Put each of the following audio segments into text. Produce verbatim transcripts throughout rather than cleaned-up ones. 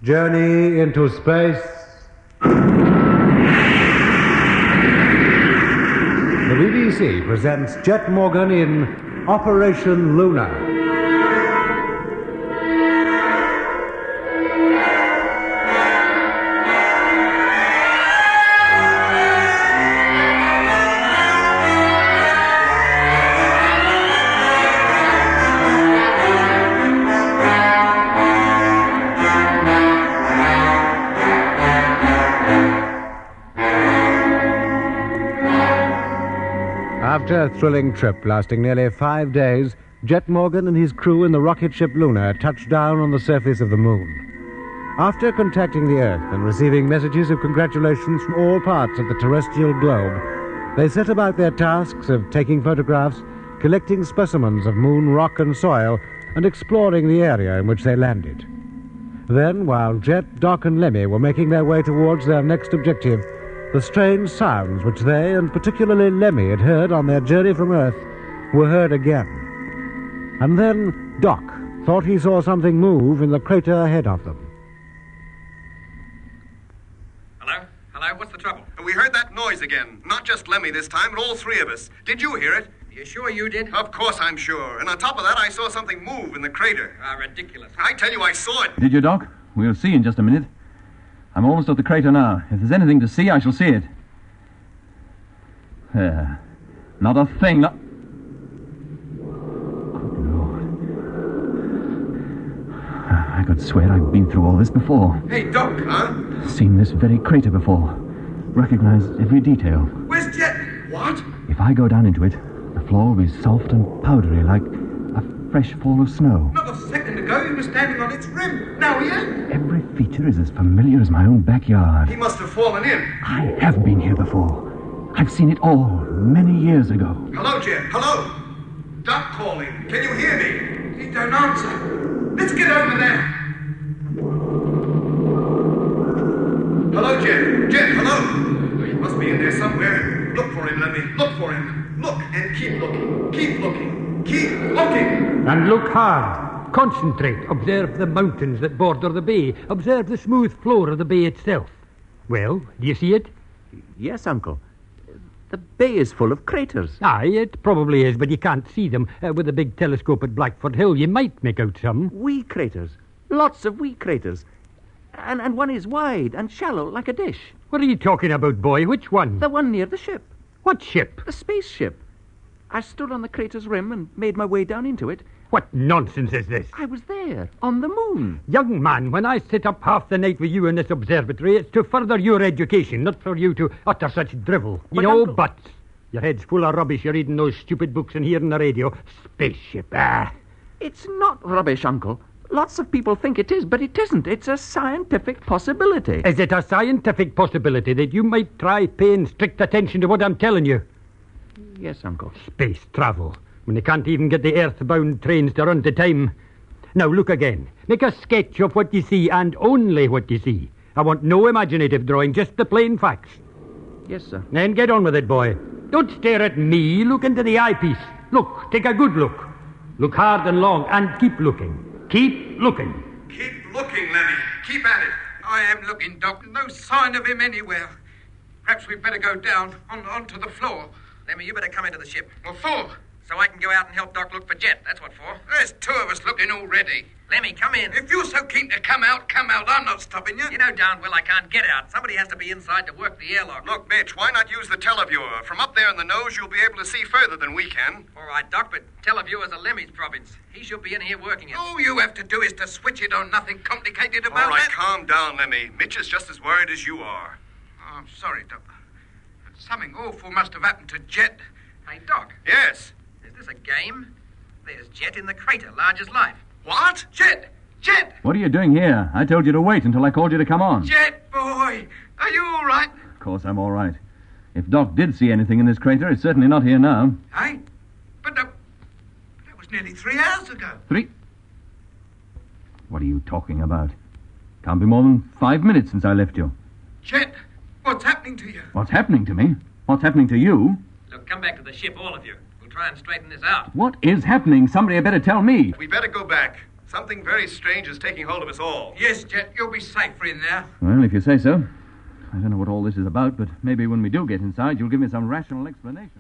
Journey into space. The B B C presents Jet Morgan in Operation Luna. After a thrilling trip lasting nearly five days, Jet Morgan and his crew in the rocket ship Luna touched down on the surface of the moon. After contacting the Earth and receiving messages of congratulations from all parts of the terrestrial globe, they set about their tasks of taking photographs, collecting specimens of moon rock and soil, and exploring the area in which they landed. Then, while Jet, Doc, and Lemmy were making their way towards their next objective, the strange sounds which they, and particularly Lemmy, had heard on their journey from Earth were heard again. And then Doc thought he saw something move in the crater ahead of them. Hello? Hello? What's the trouble? We heard that noise again. Not just Lemmy this time, but all three of us. Did you hear it? Are you sure you did? Of course I'm sure. And on top of that, I saw something move in the crater. Ah, ridiculous. I tell you, I saw it. Did you, Doc? We'll see in just a minute. I'm almost at the crater now. If there's anything to see, I shall see it. There. Not a thing, not... Good Lord. I could swear I've been through all this before. Hey, Doc, huh? Seen this very crater before. Recognized every detail. Where's Jet? What? If I go down into it, the floor will be soft and powdery like a fresh fall of snow. Not a second ago, he was standing on its rim. Now he ain't. Every feature is as familiar as my own backyard. He must have fallen in. I have been here before. I've seen it all many years ago. Hello, Jet. Hello. Doc calling. Can you hear me? He don't answer. Let's get over there. Hello, Jet. Jet, hello. He must be in there somewhere. Look for him, Lemmy. Look for him. Look and keep looking. Keep looking. Keep looking. And look hard. Concentrate. Observe the mountains that border the bay. Observe the smooth floor of the bay itself. Well, do you see it? Yes, Uncle. The bay is full of craters. Aye, it probably is, but you can't see them. Uh, with a big telescope at Blackford Hill, you might make out some. Wee craters. Lots of wee craters. And, and one is wide and shallow like a dish. What are you talking about, boy? Which one? The one near the ship. What ship? The spaceship. I stood on the crater's rim and made my way down into it. What nonsense is this? I was there, on the moon. Young man, when I sit up half the night with you in this observatory, it's to further your education, not for you to utter such drivel. You But, know, Uncle... but your head's full of rubbish. You're reading those stupid books and hearing the radio. Spaceship, ah. It's not rubbish, Uncle. Lots of people think it is, but it isn't. It's a scientific possibility. Is it a scientific possibility that you might try paying strict attention to what I'm telling you? Yes, Uncle. Space travel, when they can't even get the earthbound trains to run to time. Now, look again. Make a sketch of what you see, and only what you see. I want no imaginative drawing, just the plain facts. Yes, sir. Then get on with it, boy. Don't stare at me. Look into the eyepiece. Look, take a good look. Look hard and long, and keep looking. Keep looking. Keep looking, Lemmy. Keep at it. I am looking, Doc. No sign of him anywhere. Perhaps we'd better go down, on, onto the floor. Lemmy, you better come into the ship. What for? So I can go out and help Doc look for Jet. That's what for. There's two of us looking already. Lemmy, come in. If you're so keen to come out, come out. I'm not stopping you. You know darn well I can't get out. Somebody has to be inside to work the airlock. Look, Mitch, why not use the televiewer? From up there in the nose, you'll be able to see further than we can. All right, Doc, but televiewer's a Lemmy's province. He should be in here working it. All you have to do is to switch it on. Nothing complicated about it. All right, calm down, Lemmy. Mitch is just as worried as you are. Oh, I'm sorry, Doc. Something awful must have happened to Jet. Hey, Doc. Yes? Is this a game? There's Jet in the crater, large as life. What? Jet! Jet! What are you doing here? I told you to wait until I called you to come on. Jet, boy! Are you all right? Of course I'm all right. If Doc did see anything in this crater, it's certainly not here now. Hey? But that, that was nearly three hours ago. Three? What are you talking about? Can't be more than five minutes since I left you. Jet, what's happening to you? What's happening to me? What's happening to you? Look, come back to the ship, all of you. We'll try and straighten this out. What is happening? Somebody had better tell me. We better go back. Something very strange is taking hold of us all. Yes, Jet, you'll be safer in there. Well, if you say so. I don't know what all this is about, but maybe when we do get inside, you'll give me some rational explanation.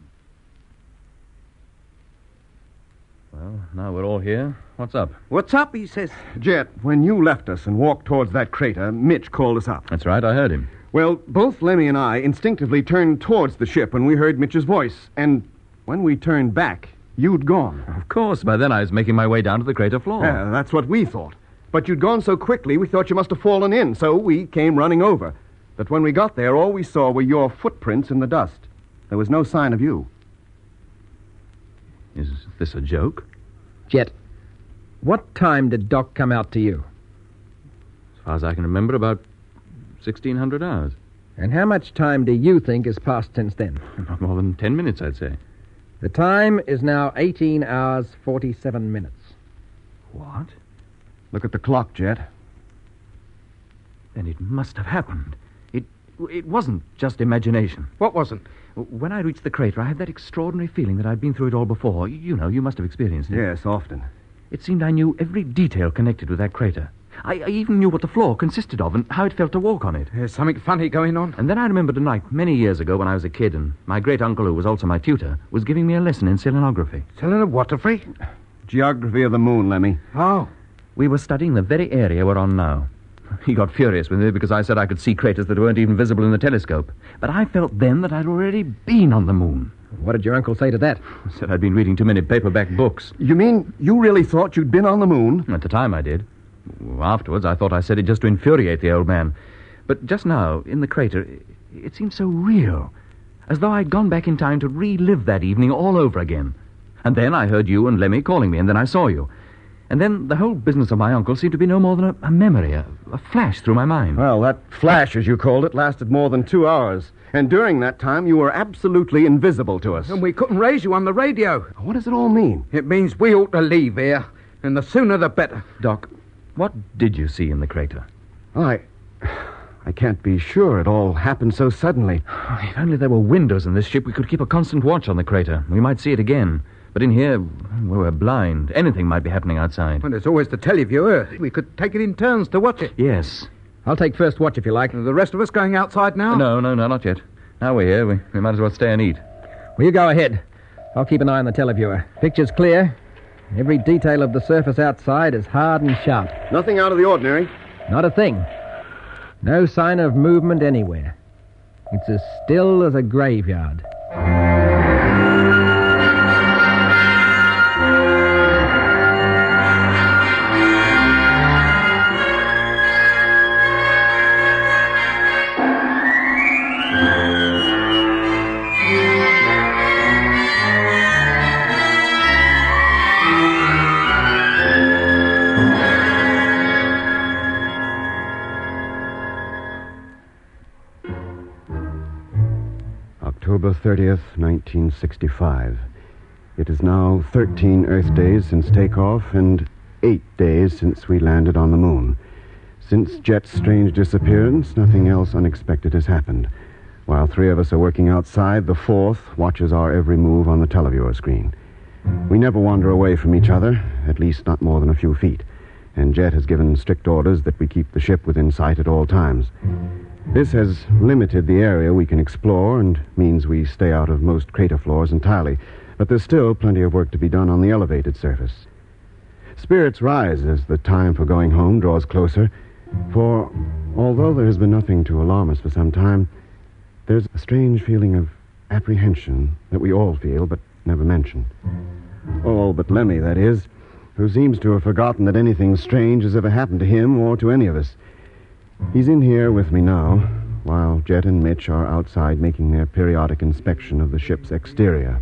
Well, now we're all here. What's up? What's up, he says. Jet, when you left us and walked towards that crater, Mitch called us up. That's right, I heard him. Well, both Lemmy and I instinctively turned towards the ship when we heard Mitch's voice. And when we turned back, you'd gone. Of course, by then I was making my way down to the crater floor. Yeah, that's what we thought. But you'd gone so quickly, we thought you must have fallen in, so we came running over. But when we got there, all we saw were your footprints in the dust. There was no sign of you. Is this a joke? Jet, what time did Doc come out to you? As far as I can remember, about sixteen hundred hours. And how much time do you think has passed since then? Not more than ten minutes, I'd say. The time is now eighteen hours, forty-seven minutes. What? Look at the clock, Jet. Then it must have happened. It it wasn't just imagination. What wasn't? When I reached the crater, I had that extraordinary feeling that I'd been through it all before. You know, you must have experienced it. Yes, often. It seemed I knew every detail connected with that crater. I, I even knew what the floor consisted of and how it felt to walk on it. There's something funny going on. And then I remembered a night many years ago when I was a kid, and my great-uncle, who was also my tutor, was giving me a lesson in selenography. Selenography? Geography of the moon, Lemmy. Oh. We were studying the very area we're on now. He got furious with me because I said I could see craters that weren't even visible in the telescope. But I felt then that I'd already been on the moon. What did your uncle say to that? He said I'd been reading too many paperback books. You mean you really thought you'd been on the moon? At the time I did. Afterwards, I thought I said it just to infuriate the old man. But just now, in the crater, it seemed so real. As though I'd gone back in time to relive that evening all over again. And then I heard you and Lemmy calling me, and then I saw you. And then the whole business of my uncle seemed to be no more than a, a memory, a, a flash through my mind. Well, that flash, as you called it, lasted more than two hours. And during that time, you were absolutely invisible to us. And we couldn't raise you on the radio. What does it all mean? It means we ought to leave here. And the sooner the better. Doc, what did you see in the crater? Well, I... I can't be sure. It all happened so suddenly. If only there were windows in this ship, we could keep a constant watch on the crater. We might see it again. But in here, well, we're blind. Anything might be happening outside. Well, there's always the televiewer. We could take it in turns to watch it. Yes. I'll take first watch if you like. The rest of us going outside now? No, no, no, not yet. Now we're here. We, we might as well stay and eat. Well, you go ahead. I'll keep an eye on the televiewer. Picture's clear. Every detail of the surface outside is hard and sharp. Nothing out of the ordinary. Not a thing. No sign of movement anywhere. It's as still as a graveyard. October thirtieth, nineteen sixty-five. It is now thirteen Earth days since takeoff and eight days since we landed on the moon. Since Jet's strange disappearance, nothing else unexpected has happened. While three of us are working outside, the fourth watches our every move on the televiewer screen. We never wander away from each other, at least not more than a few feet, and Jet has given strict orders that we keep the ship within sight at all times. This has limited the area we can explore and means we stay out of most crater floors entirely, but there's still plenty of work to be done on the elevated surface. Spirits rise as the time for going home draws closer, for although there has been nothing to alarm us for some time, there's a strange feeling of apprehension that we all feel but never mention. All but Lemmy, that is, who seems to have forgotten that anything strange has ever happened to him or to any of us. He's in here with me now, while Jet and Mitch are outside making their periodic inspection of the ship's exterior.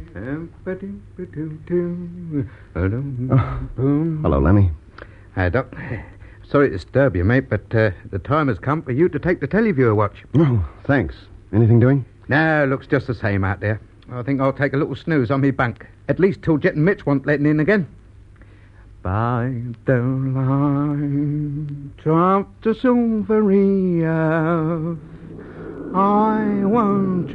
Oh. Hello, Lemmy. Hi, Doc. Sorry to disturb you, mate, but uh, the time has come for you to take the televiewer watch. Oh, thanks. Anything doing? No, looks just the same out there. I think I'll take a little snooze on me bunk. At least till Jet and Mitch want letting in again. By the light of the silvery earth, I want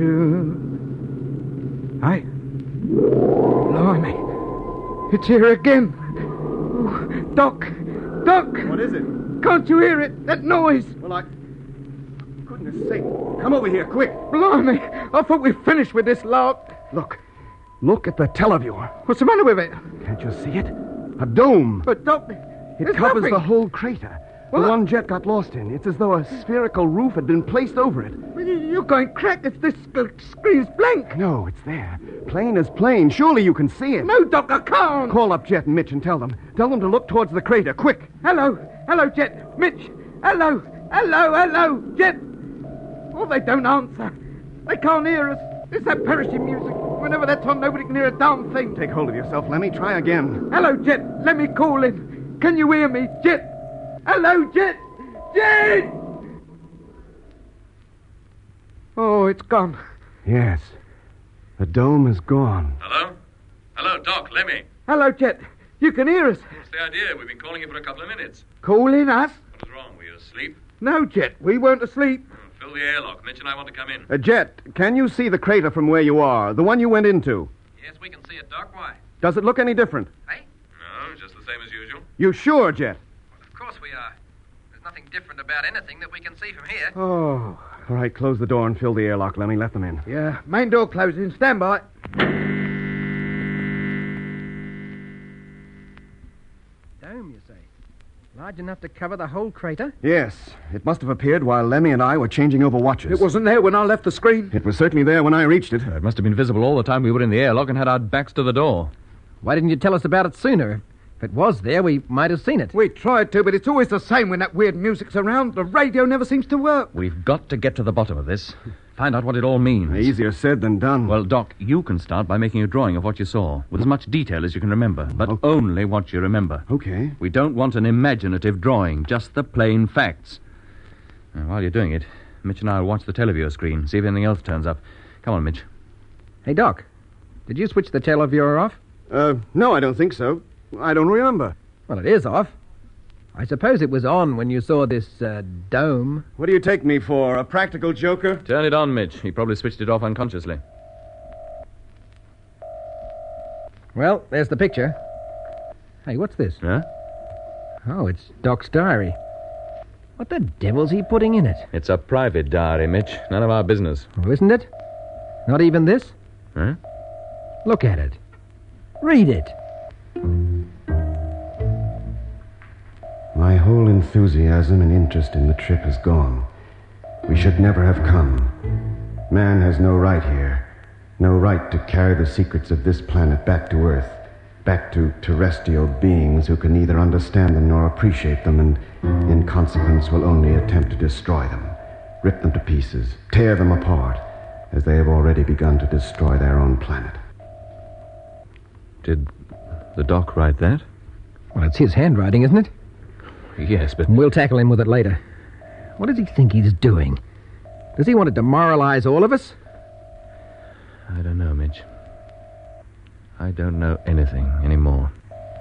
to... Hey, blimey, it's here again. Doc, Doc! What is it? Can't you hear it? That noise! Well, I... Goodness sake. Come over here, quick. Blimey! I thought we'd finished with this lark. Look. Look at the televiewer. What's the matter with it? Can't you see it? A dome. But, Doc, It there's covers nothing. the whole crater. Well, the I- one Jet got lost in. It's as though a spherical roof had been placed over it. You're going crack if this sc- screen's blank. No, it's there. Plain as plain. Surely you can see it. No, Doc, I can't. Call up Jet and Mitch and tell them. Tell them to look towards the crater, quick. Hello. Hello, Jet. Mitch. Hello. Hello, hello. Jet. Oh, they don't answer. They can't hear us. It's that perishing music. Whenever that's on, nobody can hear a damn thing. Take hold of yourself, Lemmy. Try again. Hello, Jet. Let me call in. Can you hear me, Jet? Hello, Jet. Jet! Oh, it's gone. Yes. The dome is gone. Hello? Hello, Doc, Lemmy. Hello, Jet. You can hear us. What's the idea? We've been calling you for a couple of minutes. Calling us? What is wrong? Were you asleep? No, Jet. We weren't asleep. Oh, fill the airlock. Mitch and I want to come in. Uh, Jet, can you see the crater from where you are? The one you went into? Yes, we can see it, Doc. Why? Does it look any different? Hey? No, just the same as usual. You sure, Jet? Of course we are. There's nothing different about anything that we can see from here. Oh, All right, close the door and fill the airlock, Lemmy. Let them in. yeah. Main door closing. Stand by. Dome, you say? Large enough to cover the whole crater? Yes. It must have appeared while Lemmy and I were changing over watches. It wasn't there when I left the screen. It was certainly there when I reached it. It must have been visible all the time we were in the airlock and had our backs to the door. Why didn't you tell us about it sooner? If it was there, we might have seen it. We tried to, but it's always the same when that weird music's around. The radio never seems to work. We've got to get to the bottom of this. Find out what it all means. Easier said than done. Well, Doc, you can start by making a drawing of what you saw, with as much detail as you can remember, but Okay. only what you remember. Okay. We don't want an imaginative drawing, just the plain facts. Now, while you're doing it, Mitch and I will watch the televiewer screen, see if anything else turns up. Come on, Mitch. Hey, Doc, did you switch the televiewer off? Uh, no, I don't think so. I don't remember. Well, it is off. I suppose it was on when you saw this uh, dome. What do you take me for, a practical joker? Turn it on, Mitch. He probably switched it off unconsciously. Well, there's the picture. Hey, what's this? Huh? Oh, it's Doc's diary. What the devil's he putting in it? It's a private diary, Mitch. None of our business. Oh, isn't it? Not even this? Huh? Look at it. Read it. My whole enthusiasm and interest in the trip is gone. We should never have come. Man has no right here. No right to carry the secrets of this planet back to Earth. Back to terrestrial beings who can neither understand them nor appreciate them and, in consequence, will only attempt to destroy them. Rip them to pieces. Tear them apart, as they have already begun to destroy their own planet. Did the doc write that? Well, it's his handwriting, isn't it? Yes, but... We'll tackle him with it later. What does he think he's doing? Does he want to demoralize all of us? I don't know, Mitch. I don't know anything anymore.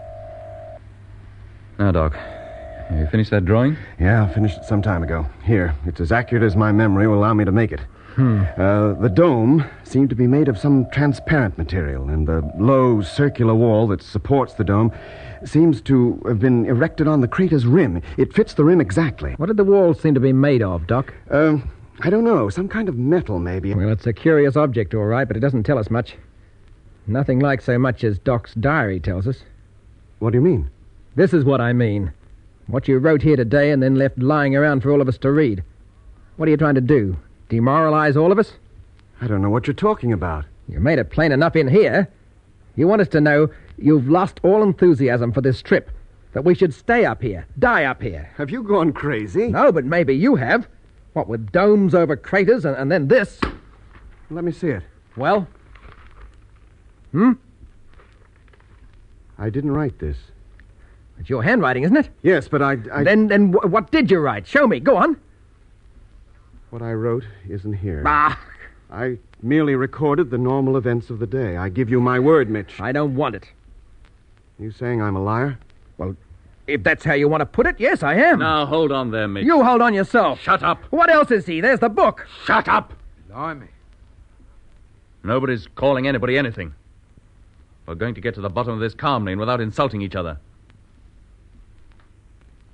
Now, Doc, have you finished that drawing? Yeah, I finished it some time ago. Here, it's as accurate as my memory will allow me to make it. Hmm. Uh, the dome seemed to be made of some transparent material, and the low circular wall that supports the dome seems to have been erected on the crater's rim. It fits the rim exactly. What did the walls seem to be made of, Doc? Um, I don't know. Some kind of metal, maybe. Well, it's a curious object, all right, but it doesn't tell us much. Nothing like so much as Doc's diary tells us. What do you mean? This is what I mean. What you wrote here today and then left lying around for all of us to read. What are you trying to do? Demoralize all of us? I don't know what you're talking about. You made it plain enough in here. You want us to know you've lost all enthusiasm for this trip, that we should stay up here, die up here. Have you gone crazy? No, but maybe you have. What with domes over craters and, and then this. Let me see it. Well? Hmm? I didn't write this. It's your handwriting, isn't it? Yes, but I... I Then, then wh- what did you write? Show me. Go on. What I wrote isn't here. Ah, I merely recorded the normal events of the day. I give you my word, Mitch. I don't want it. You saying I'm a liar? If that's how you want to put it, yes, I am. Now, hold on there, Mitch. You hold on yourself. Shut up. What else is he? There's the book. Shut up. Blimey. Nobody's calling anybody anything. We're going to get to the bottom of this calmly and without insulting each other.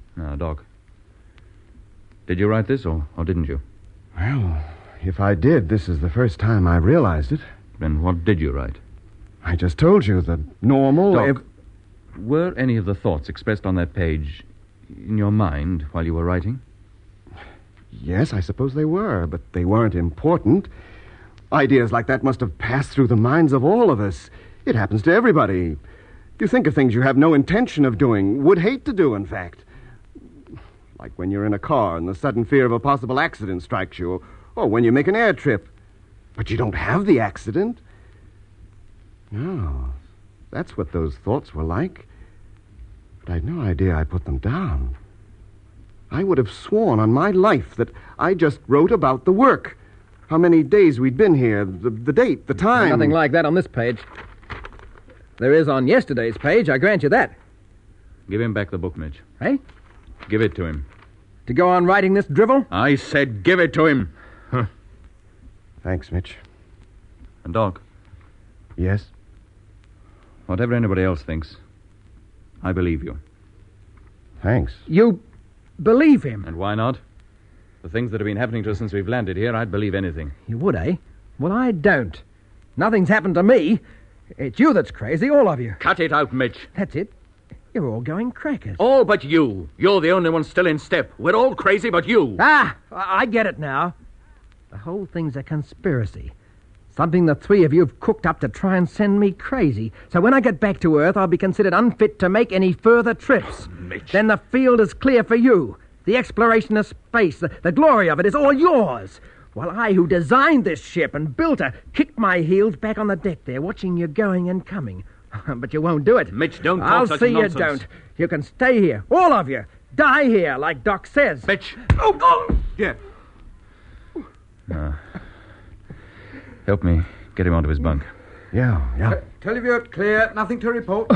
Now, Doc, did you write this, or, or didn't you? Well, if I did, this is the first time I realized it. Then what did you write? I just told you, the normal... Doc, ev- were any of the thoughts expressed on that page in your mind while you were writing? Yes, I suppose they were, but they weren't important. Ideas like that must have passed through the minds of all of us. It happens to everybody. You think of things you have no intention of doing, would hate to do, in fact. Like when you're in a car and the sudden fear of a possible accident strikes you, or when you make an air trip. But you don't have the accident. No, that's what those thoughts were like. But I'd no idea I put them down. I would have sworn on my life that I just wrote about the work. How many days we'd been here, the, the date, the time. Nothing like that on this page. There is on yesterday's page, I grant you that. Give him back the book, Mitch. Hey? Give it to him. To go on writing this drivel? I said give it to him. Huh. Thanks, Mitch. And, Doc, Yes? whatever anybody else thinks, I believe you. Thanks. You believe him? And why not? The things that have been happening to us since we've landed here, I'd believe anything. You would, eh? Well, I don't. Nothing's happened to me. It's you that's crazy, all of you. Cut it out, Mitch. That's it. You're all going crackers. All but you. You're the only one still in step. We're all crazy but you. Ah, I I get it now. The whole thing's a conspiracy. Something the three of you have cooked up to try and send me crazy. So when I get back to Earth, I'll be considered unfit to make any further trips. Oh, Mitch. Then the field is clear for you. The exploration of space, the, the glory of it is all yours. While I, who designed this ship and built her, kick my heels back on the deck there, watching you going and coming. But you won't do it. Mitch, don't talk I'll such see nonsense. you don't. You can stay here, all of you. Die here, like Doc says. Mitch. Oh, oh! Yeah. Uh, help me get him onto his bunk. Yeah, yeah. Teleview clear, nothing to report.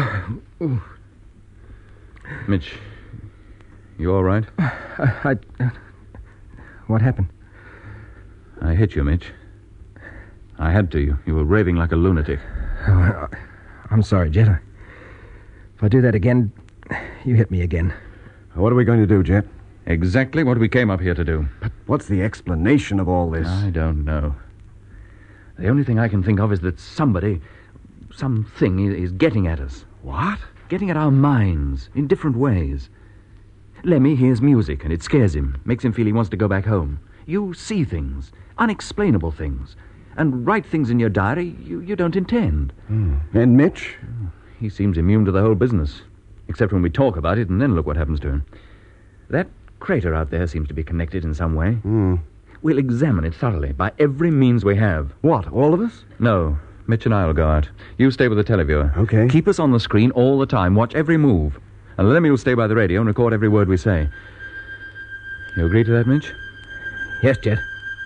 Mitch, you all right? I, I, what happened? I hit you, Mitch. I had to. You, you were raving like a lunatic. Oh, I, I'm sorry, Jet. I- If I do that again, you hit me again. What are we going to do, Jet? Exactly what we came up here to do. But what's the explanation of all this? I don't know. The only thing I can think of is that somebody, something i- is getting at us. What? Getting at our minds in different ways. Lemmy hears music and it scares him, makes him feel he wants to go back home. You see things, unexplainable things, and write things in your diary you, you don't intend. Hmm. And Mitch? He seems immune to the whole business, except when we talk about it, and then look what happens to him. That crater out there seems to be connected in some way. Hmm. We'll examine it thoroughly by every means we have. What, all of us? No, Mitch and I will go out. You stay with the televiewer. Okay. Keep us on the screen all the time. Watch every move. And Lemmy will stay by the radio and record every word we say. You agree to that, Mitch? Yes, Jet.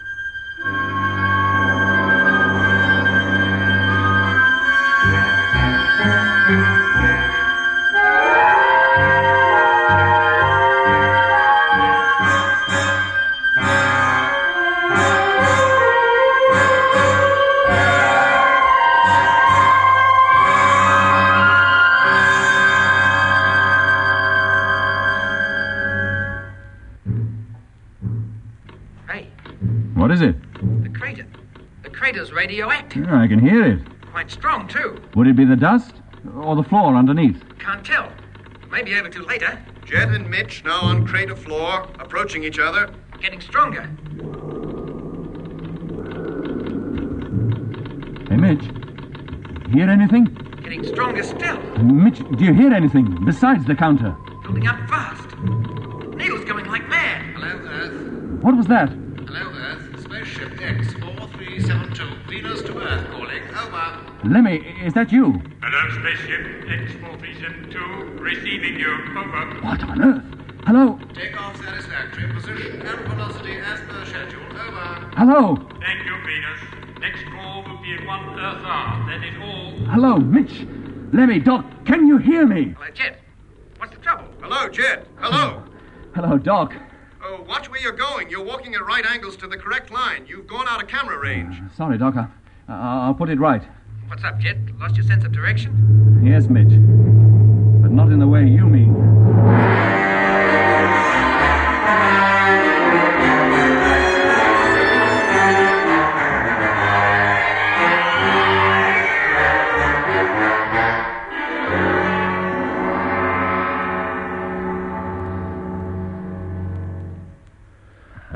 Hey, What is it? the crater. The crater's radioactive. I can hear it. Quite strong, too. Would it be the dust or the floor underneath? Can't tell. Maybe able to later. Jet and Mitch now on crater floor, approaching each other. Getting stronger. Hey, Mitch. Hear anything? Getting stronger still. Mitch, do you hear anything besides the counter? Building up fast. Needle's going like mad. Hello, Earth. What was that? Hello, Earth. Spaceship X four three seven two. Venus to Earth calling. Over. Lemmy, is that you? Hello, spaceship X four three seven two. Receiving you. Over. What on earth? Hello? Takeoff satisfactory. Position and velocity as per schedule. Over. Hello? Thank you, Venus. Next call will be at one Earth hour. That is all. Hello, Mitch. Lemmy, Doc, can you hear me? Hello, Jet. What's the trouble? Hello, Jet. Hello. Hello, Doc. Oh, watch where you're going. You're walking at right angles to the correct line. You've gone out of camera range. Sorry, Doc. I, I'll put it right. What's up, Jet? Lost your sense of direction? Yes, Mitch. But not in the way you mean.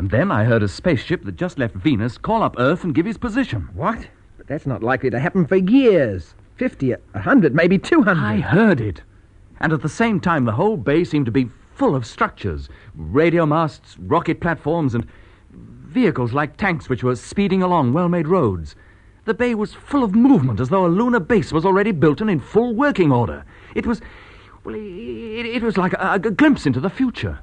And then I heard a spaceship that just left Venus call up Earth and give his position. What? But that's not likely to happen for years. Fifty, a hundred, maybe two hundred. I heard it. And at the same time, the whole bay seemed to be full of structures. Radio masts, rocket platforms, and vehicles like tanks which were speeding along well-made roads. The bay was full of movement, as though a lunar base was already built and in full working order. It was... well, it, it was like a, a glimpse into the future.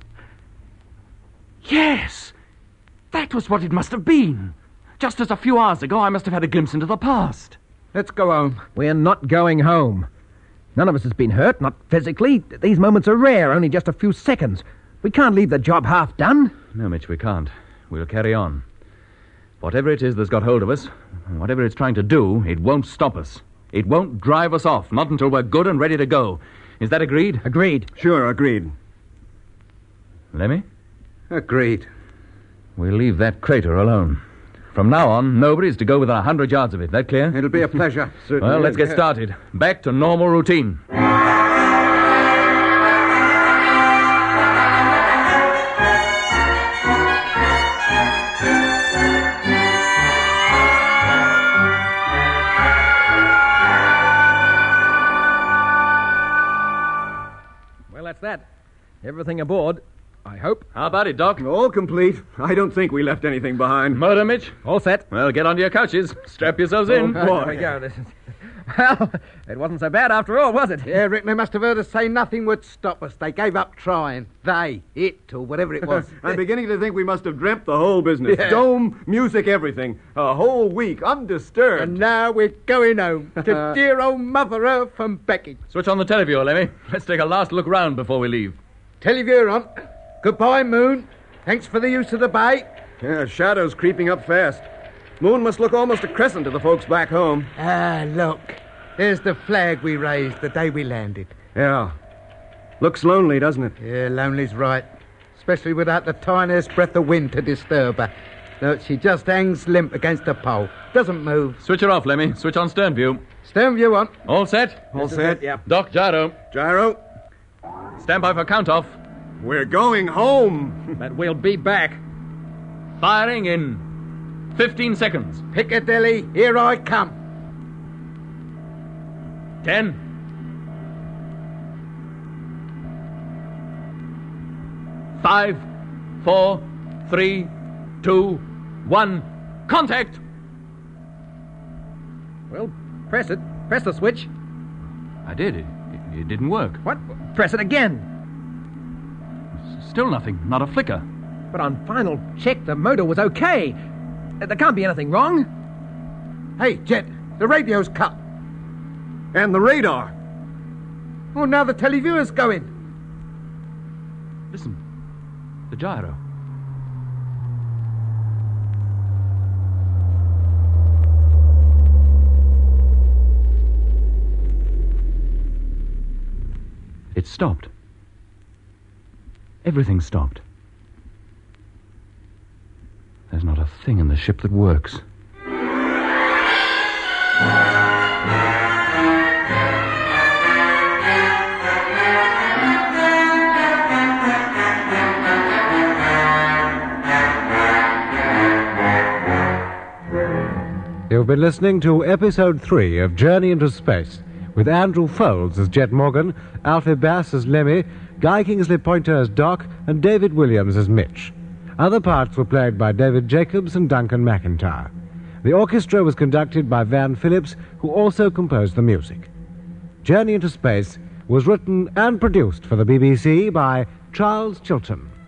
Yes! That was what it must have been. Just as a few hours ago I must have had a glimpse into the past. Let's go home. We're not going home. None of us has been hurt, not physically. These moments are rare, only just a few seconds. We can't leave the job half done. No, Mitch, we can't. We'll carry on. Whatever it is that's got hold of us, whatever it's trying to do, it won't stop us. It won't drive us off, not until we're good and ready to go. Is that agreed? Agreed. Sure, agreed. Lemmy? Agreed. We'll leave that crater alone. From now on, nobody's to go within a hundred yards of it. That clear? It'll be a pleasure. Certainly. Well, let's get started. Back to normal routine. Well, that's that. Everything aboard, I hope. How about it, Doc? All complete. I don't think we left anything behind. Motor, Mitch? All set. Well, get onto your couches. Strap yourselves in. Oh, boy. There we go. This is... Well, it wasn't so bad after all, was it? Yeah, Rick, they must have heard us say nothing would stop us. They gave up trying. They, it, or whatever it was. I'm beginning to think we must have dreamt the whole business. Yeah. Dome, music, everything. A whole week, undisturbed. And now we're going home to dear old Mother Earth and Becky. Switch on the televiewer, Lemmy. Let's take a last look round before we leave. Televiewer on. Goodbye, Moon. Thanks for the use of the bay. Yeah, shadows creeping up fast. Moon must look almost a crescent to the folks back home. Ah, look. There's the flag we raised the day we landed. Yeah. Looks lonely, doesn't it? Yeah, lonely's right. Especially without the tiniest breath of wind to disturb her. Look, she just hangs limp against the pole. Doesn't move. Switch her off, Lemmy. Switch on stern view. Stern view on. All set? All set? Yeah. Doc, gyro. Gyro. Stand by for count-off. We're going home. But we'll be back. Firing in fifteen seconds. Piccadilly, here I come. Ten. Five, four, three, two, one. Contact! Well, press it. Press the switch. I did. It, it, it didn't work. What? Press it again. Still nothing. Not a flicker. But on final check, the motor was okay. There can't be anything wrong. Hey, Jet, the radio's cut. And the radar. Oh, now the televiewer's going. Listen. The gyro. It stopped. Everything stopped. There's not a thing in the ship that works. You've been listening to episode three of Journey into Space, with Andrew Foulds as Jet Morgan, Alfie Bass as Lemmy, Guy Kingsley Pointer as Doc, and David Williams as Mitch. Other parts were played by David Jacobs and Duncan McIntyre. The orchestra was conducted by Van Phillips, who also composed the music. Journey into Space was written and produced for the B B C by Charles Chilton.